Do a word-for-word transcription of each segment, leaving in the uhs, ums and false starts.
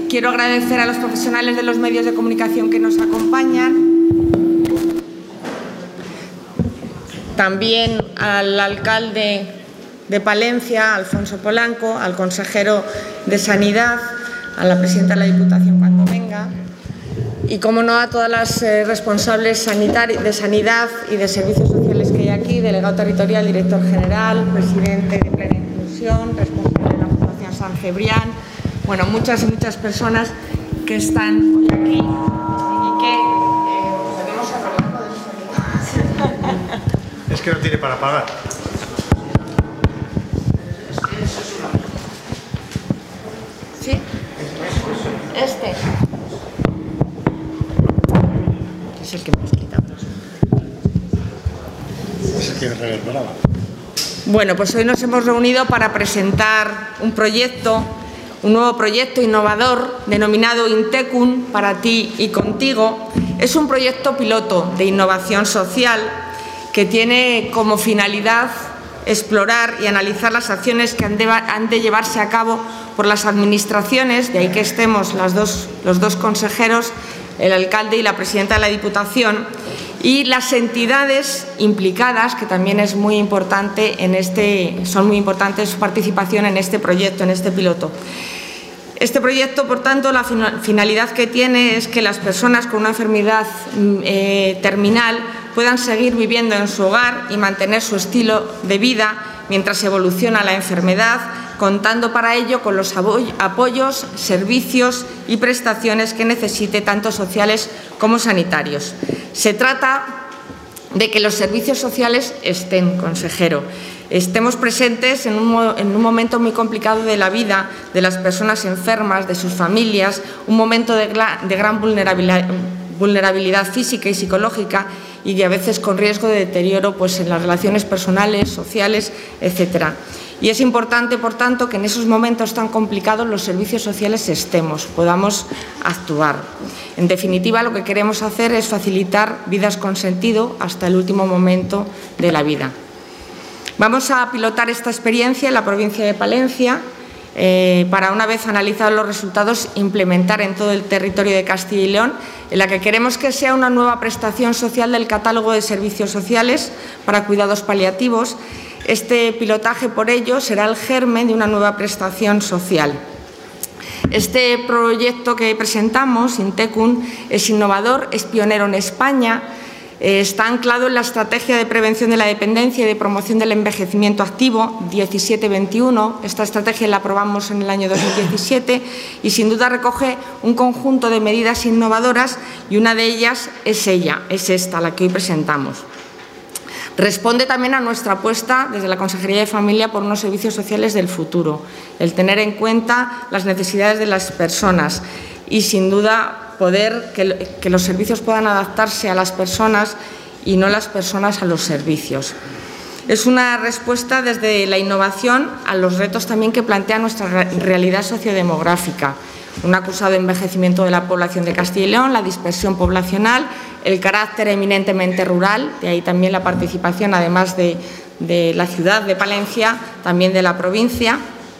quiero agradecer a los profesionales de los medios de comunicación que nos acompañan, también al alcalde de Palencia, Alfonso Polanco, al consejero de Sanidad, a la presidenta de la Diputación cuando venga y, como no, a todas las eh, responsables de sanidad y de servicios sociales que hay aquí, delegado territorial, director general, presidente de Plena Inclusión, responsable de la Fundación San Cebrián, bueno, muchas y muchas personas que están hoy aquí y que eh, podemos hablar de eso. Es que no tiene para pagar. ¿Sí? Este. Es el que me has quitado. Es el que reverberaba. Bueno, pues hoy nos hemos reunido para presentar un proyecto, un nuevo proyecto innovador denominado Intecum, para ti y contigo. Es un proyecto piloto de innovación social que tiene como finalidad explorar y analizar las acciones que han de, han de llevarse a cabo por las administraciones, de ahí que estemos las dos, los dos consejeros, el alcalde y la presidenta de la Diputación, y las entidades implicadas, que también es muy importante en este, son muy importantes su participación en este proyecto, en este piloto. Este proyecto, por tanto, la finalidad que tiene es que las personas con una enfermedad eh, terminal puedan seguir viviendo en su hogar y mantener su estilo de vida mientras evoluciona la enfermedad, contando para ello con los apoyos, servicios y prestaciones que necesite, tanto sociales como sanitarios. Se trata de que los servicios sociales estén, consejero, estemos presentes en un, en un momento muy complicado de la vida de las personas enfermas, de sus familias, un momento de, de gran vulnerabilidad, vulnerabilidad física y psicológica, y que a veces con riesgo de deterioro pues, en las relaciones personales, sociales, etcétera. Y es importante, por tanto, que en esos momentos tan complicados los servicios sociales estemos, podamos actuar. En definitiva, lo que queremos hacer es facilitar vidas con sentido hasta el último momento de la vida. Vamos a pilotar esta experiencia en la provincia de Palencia eh, para, una vez analizados los resultados, implementar en todo el territorio de Castilla y León, en la que queremos que sea una nueva prestación social del catálogo de servicios sociales para cuidados paliativos. Este pilotaje, por ello, será el germen de una nueva prestación social. Este proyecto que presentamos, Intecum, es innovador, es pionero en España, eh, está anclado en la Estrategia de Prevención de la Dependencia y de Promoción del Envejecimiento Activo diecisiete veintiuno. Esta estrategia la aprobamos en el año dos mil diecisiete y, sin duda, recoge un conjunto de medidas innovadoras, y una de ellas es ella, es esta, la que hoy presentamos. Responde también a nuestra apuesta desde la Consejería de Familia por unos servicios sociales del futuro, el tener en cuenta las necesidades de las personas y, sin duda, poder que, que los servicios puedan adaptarse a las personas y no las personas a los servicios. Es una respuesta desde la innovación a los retos también que plantea nuestra realidad sociodemográfica. Un acusado envejecimiento de la población de Castilla y León, la dispersión poblacional, el carácter eminentemente rural, de ahí también la participación, además de, de la ciudad de Palencia, también de la provincia.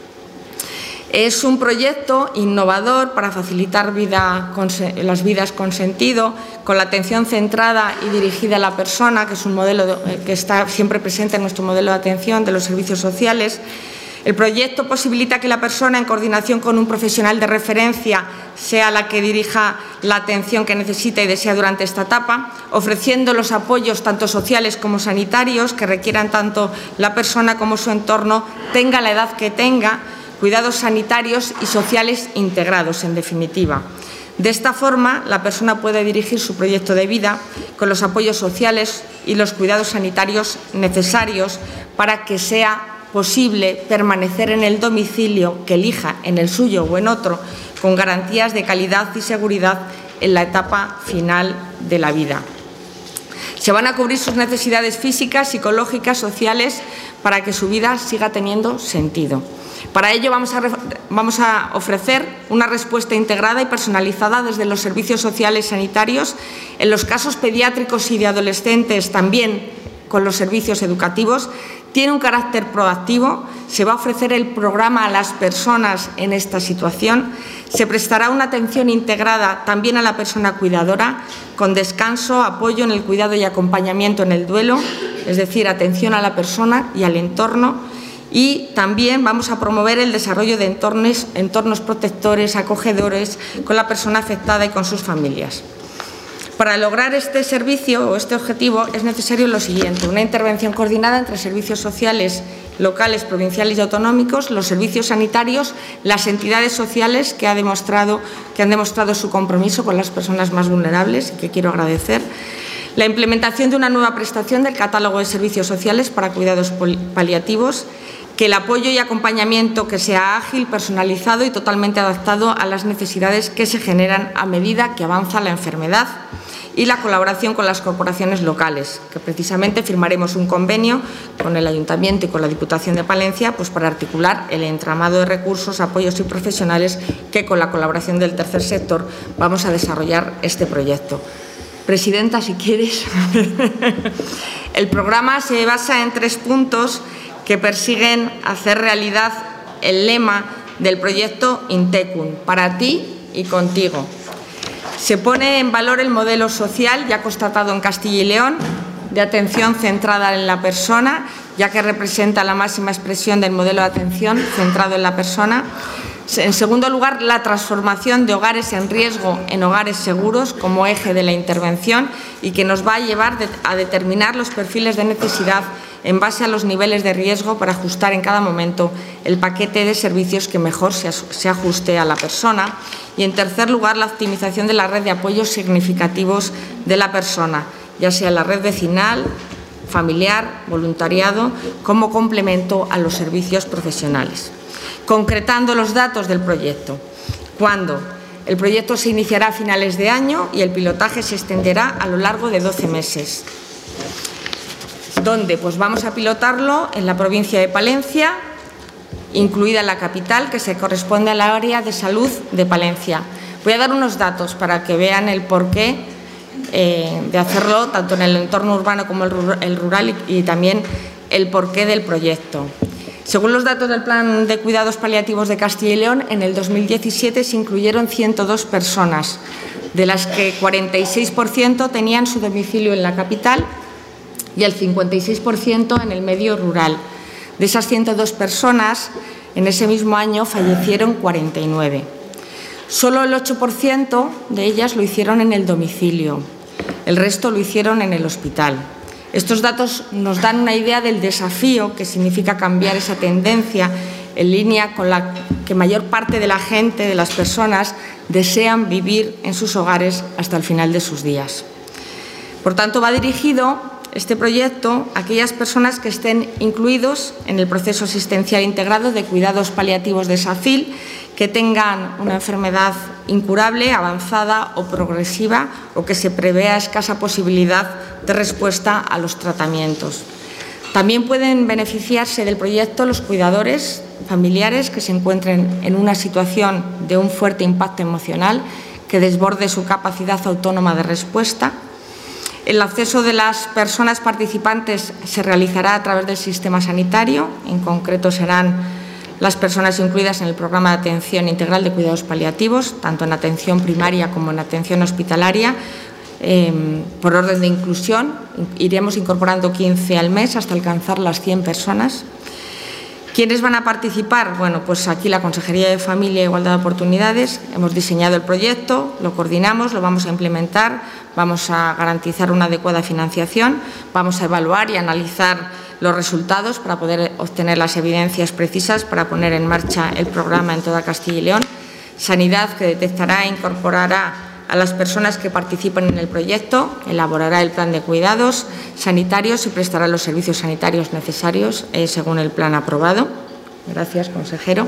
Es un proyecto innovador para facilitar vida, las vidas con sentido, con la atención centrada y dirigida a la persona, que es un modelo de, que está siempre presente en nuestro modelo de atención de los servicios sociales. El proyecto posibilita que la persona, en coordinación con un profesional de referencia, sea la que dirija la atención que necesita y desea durante esta etapa, ofreciendo los apoyos tanto sociales como sanitarios que requieran tanto la persona como su entorno, tenga la edad que tenga, cuidados sanitarios y sociales integrados, en definitiva. De esta forma, la persona puede dirigir su proyecto de vida con los apoyos sociales y los cuidados sanitarios necesarios para que sea posible permanecer en el domicilio que elija, en el suyo o en otro, con garantías de calidad y seguridad en la etapa final de la vida. Se van a cubrir sus necesidades físicas, psicológicas, sociales, para que su vida siga teniendo sentido. Para ello vamos a, vamos a ofrecer una respuesta integrada y personalizada desde los servicios sociales sanitarios, en los casos pediátricos y de adolescentes también con los servicios educativos, tiene un carácter proactivo, se va a ofrecer el programa a las personas en esta situación, se prestará una atención integrada también a la persona cuidadora, con descanso, apoyo en el cuidado y acompañamiento en el duelo, es decir, atención a la persona y al entorno, y también vamos a promover el desarrollo de entornos, entornos protectores, acogedores con la persona afectada y con sus familias. Para lograr este servicio o este objetivo es necesario lo siguiente: una intervención coordinada entre servicios sociales locales, provinciales y autonómicos, los servicios sanitarios, las entidades sociales que, ha demostrado, que han demostrado su compromiso con las personas más vulnerables, y que quiero agradecer, la implementación de una nueva prestación del catálogo de servicios sociales para cuidados paliativos, que el apoyo y acompañamiento que sea ágil, personalizado y totalmente adaptado a las necesidades que se generan a medida que avanza la enfermedad, y la colaboración con las corporaciones locales, que precisamente firmaremos un convenio con el Ayuntamiento y con la Diputación de Palencia, pues para articular el entramado de recursos, apoyos y profesionales que, con la colaboración del tercer sector, vamos a desarrollar este proyecto. Presidenta, si quieres. El programa se basa en tres puntos que persiguen hacer realidad el lema del proyecto Intecun, para ti y contigo. Se pone en valor el modelo social ya constatado en Castilla y León, de atención centrada en la persona, ya que representa la máxima expresión del modelo de atención centrado en la persona. En segundo lugar, la transformación de hogares en riesgo en hogares seguros como eje de la intervención, y que nos va a llevar a determinar los perfiles de necesidad en base a los niveles de riesgo para ajustar en cada momento el paquete de servicios que mejor se ajuste a la persona. Y, en tercer lugar, la optimización de la red de apoyos significativos de la persona, ya sea la red vecinal, familiar, voluntariado, como complemento a los servicios profesionales. Concretando los datos del proyecto. ¿Cuándo? El proyecto se iniciará a finales de año y el pilotaje se extenderá a lo largo de doce meses. ¿Dónde? Pues vamos a pilotarlo en la provincia de Palencia, incluida la capital, que se corresponde al área de salud de Palencia. Voy a dar unos datos para que vean el porqué eh, de hacerlo, tanto en el entorno urbano como el rural, y, y también el porqué del proyecto. Según los datos del Plan de Cuidados Paliativos de Castilla y León, en el dos mil diecisiete se incluyeron ciento dos personas, de las que cuarenta y seis por ciento tenían su domicilio en la capital y el cincuenta y seis por ciento en el medio rural. De esas ciento dos personas, en ese mismo año fallecieron cuarenta y nueve. Solo el ocho por ciento de ellas lo hicieron en el domicilio, el resto lo hicieron en el hospital. Estos datos nos dan una idea del desafío que significa cambiar esa tendencia, en línea con la que mayor parte de la gente, de las personas, desean vivir en sus hogares hasta el final de sus días. Por tanto, va dirigido este proyecto a aquellas personas que estén incluidos en el proceso asistencial integrado de cuidados paliativos de SACIL, que tengan una enfermedad incurable, avanzada o progresiva, o que se prevea escasa posibilidad de respuesta a los tratamientos. También pueden beneficiarse del proyecto los cuidadores familiares que se encuentren en una situación de un fuerte impacto emocional que desborde su capacidad autónoma de respuesta. El acceso de las personas participantes se realizará a través del sistema sanitario, en concreto serán las personas incluidas en el programa de atención integral de cuidados paliativos, tanto en atención primaria como en atención hospitalaria. Eh, por orden de inclusión, iremos incorporando quince al mes hasta alcanzar las cien personas. ¿Quiénes van a participar? Bueno, pues aquí la Consejería de Familia e Igualdad de Oportunidades. Hemos diseñado el proyecto, lo coordinamos, lo vamos a implementar, vamos a garantizar una adecuada financiación, vamos a evaluar y analizar los resultados para poder obtener las evidencias precisas para poner en marcha el programa en toda Castilla y León. Sanidad, que detectará e incorporará a las personas que participan en el proyecto, elaborará el plan de cuidados sanitarios y prestará los servicios sanitarios necesarios eh, según el plan aprobado. Gracias, consejero.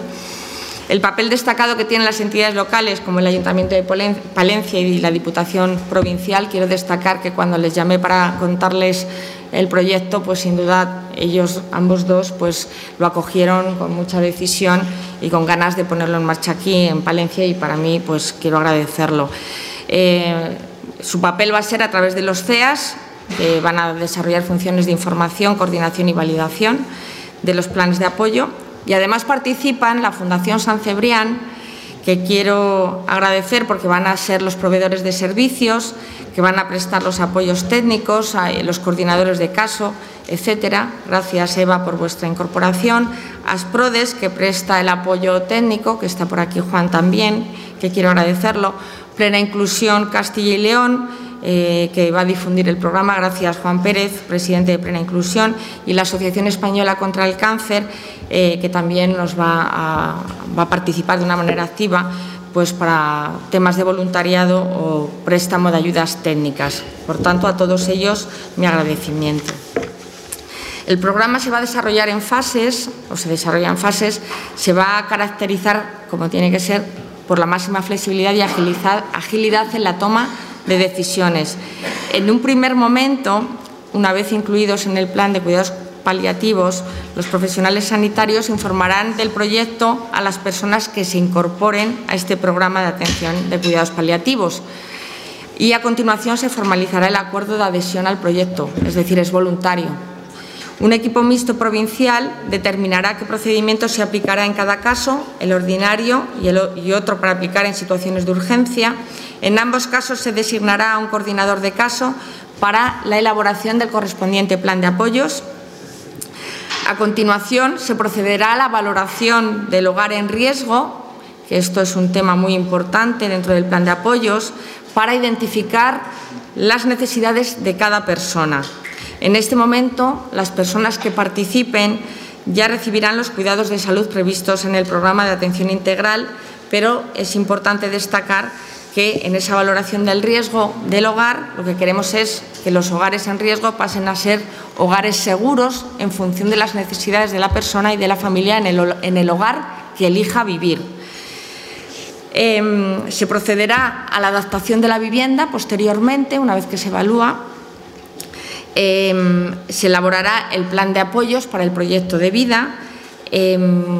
El papel destacado que tienen las entidades locales, como el Ayuntamiento de Palencia y la Diputación Provincial, quiero destacar que cuando les llamé para contarles el proyecto, pues sin duda ellos, ambos dos, pues lo acogieron con mucha decisión y con ganas de ponerlo en marcha aquí en Palencia, y para mí pues quiero agradecerlo. Eh, su papel va a ser a través de los C E A S, que van a desarrollar funciones de información, coordinación y validación de los planes de apoyo. Y además participan la Fundación San Cebrián, que quiero agradecer porque van a ser los proveedores de servicios, que van a prestar los apoyos técnicos, los coordinadores de caso, etcétera. Gracias, Eva, por vuestra incorporación. Asprodes, que presta el apoyo técnico, que está por aquí Juan también, que quiero agradecerlo. Plena Inclusión Castilla y León, eh, que va a difundir el programa. Gracias, Juan Pérez, presidente de Plena Inclusión. Y la Asociación Española contra el Cáncer, eh, que también nos va a, va a participar de una manera activa pues para temas de voluntariado o préstamo de ayudas técnicas. Por tanto, a todos ellos mi agradecimiento. El programa se va a desarrollar en fases, o se desarrolla en fases, se va a caracterizar, como tiene que ser, por la máxima flexibilidad y agilidad en la toma de decisiones. En un primer momento, una vez incluidos en el plan de cuidados paliativos, los profesionales sanitarios informarán del proyecto a las personas que se incorporen a este programa de atención de cuidados paliativos. Y a continuación se formalizará el acuerdo de adhesión al proyecto, es decir, es voluntario. Un equipo mixto provincial determinará qué procedimiento se aplicará en cada caso, el ordinario y, el, y otro para aplicar en situaciones de urgencia. En ambos casos se designará a un coordinador de caso para la elaboración del correspondiente plan de apoyos. A continuación, se procederá a la valoración del hogar en riesgo, que esto es un tema muy importante dentro del plan de apoyos, para identificar las necesidades de cada persona. En este momento, las personas que participen ya recibirán los cuidados de salud previstos en el programa de atención integral, pero es importante destacar que en esa valoración del riesgo del hogar lo que queremos es que los hogares en riesgo pasen a ser hogares seguros en función de las necesidades de la persona y de la familia en el, en el hogar que elija vivir. Eh, se procederá a la adaptación de la vivienda posteriormente, una vez que se evalúa. Eh, se elaborará el plan de apoyos para el proyecto de vida, eh,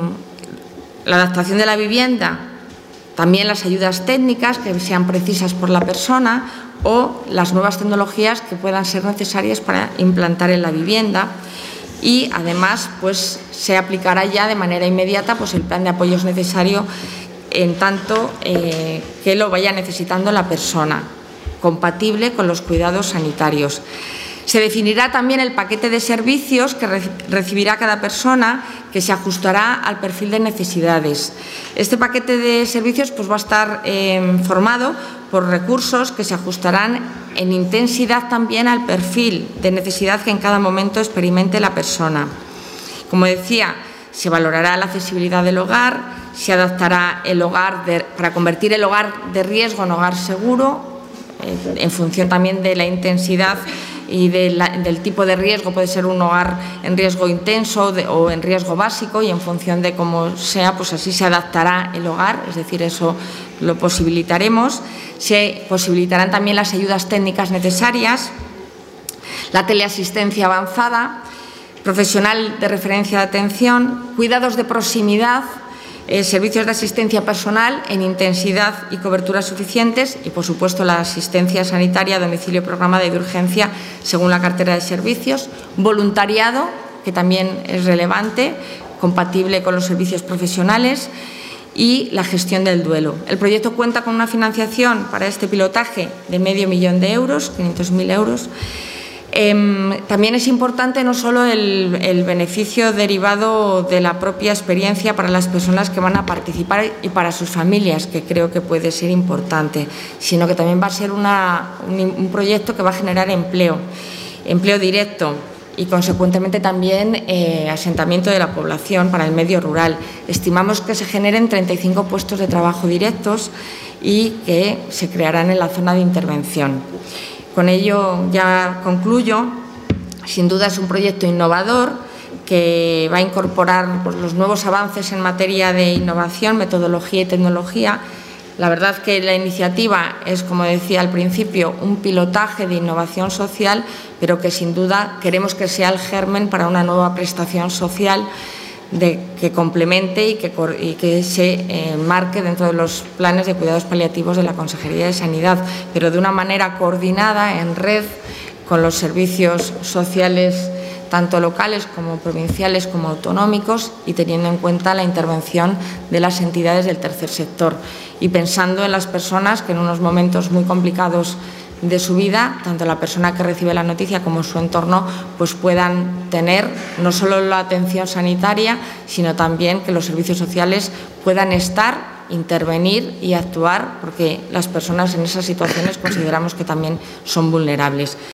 la adaptación de la vivienda, también las ayudas técnicas que sean precisas por la persona o las nuevas tecnologías que puedan ser necesarias para implantar en la vivienda. Y además pues, se aplicará ya de manera inmediata pues, el plan de apoyos necesario en tanto eh, que lo vaya necesitando la persona, compatible con los cuidados sanitarios. Se definirá también el paquete de servicios que recibirá cada persona, que se ajustará al perfil de necesidades. Este paquete de servicios pues, va a estar eh, formado por recursos que se ajustarán en intensidad también al perfil de necesidad que en cada momento experimente la persona. Como decía, se valorará la accesibilidad del hogar, se adaptará el hogar de, para convertir el hogar de riesgo en hogar seguro, eh, en función también de la intensidad y de la, del tipo de riesgo. Puede ser un hogar en riesgo intenso de, o en riesgo básico, y en función de cómo sea, pues así se adaptará el hogar, es decir, eso lo posibilitaremos. Se posibilitarán también las ayudas técnicas necesarias, la teleasistencia avanzada, profesional de referencia de atención, cuidados de proximidad, Eh, servicios de asistencia personal en intensidad y cobertura suficientes y, por supuesto, la asistencia sanitaria a domicilio programada y de urgencia según la cartera de servicios, voluntariado, que también es relevante, compatible con los servicios profesionales, y la gestión del duelo. El proyecto cuenta con una financiación para este pilotaje de medio millón de euros, quinientos mil euros. Eh, también es importante no solo el, el beneficio derivado de la propia experiencia para las personas que van a participar y para sus familias, que creo que puede ser importante, sino que también va a ser una, un, un proyecto que va a generar empleo, empleo directo y, consecuentemente, también eh, asentamiento de la población para el medio rural. Estimamos que se generen treinta y cinco puestos de trabajo directos y que se crearán en la zona de intervención. Con ello ya concluyo. Sin duda es un proyecto innovador que va a incorporar pues, los nuevos avances en materia de innovación, metodología y tecnología. La verdad que la iniciativa es, como decía al principio, un pilotaje de innovación social, pero que sin duda queremos que sea el germen para una nueva prestación social de, que complemente y que, y que se eh, marque dentro de los planes de cuidados paliativos de la Consejería de Sanidad, pero de una manera coordinada, en red, con los servicios sociales tanto locales como provinciales como autonómicos y teniendo en cuenta la intervención de las entidades del tercer sector y pensando en las personas que en unos momentos muy complicados de su vida, tanto la persona que recibe la noticia como su entorno, pues puedan tener no solo la atención sanitaria, sino también que los servicios sociales puedan estar, intervenir y actuar, porque las personas en esas situaciones consideramos que también son vulnerables.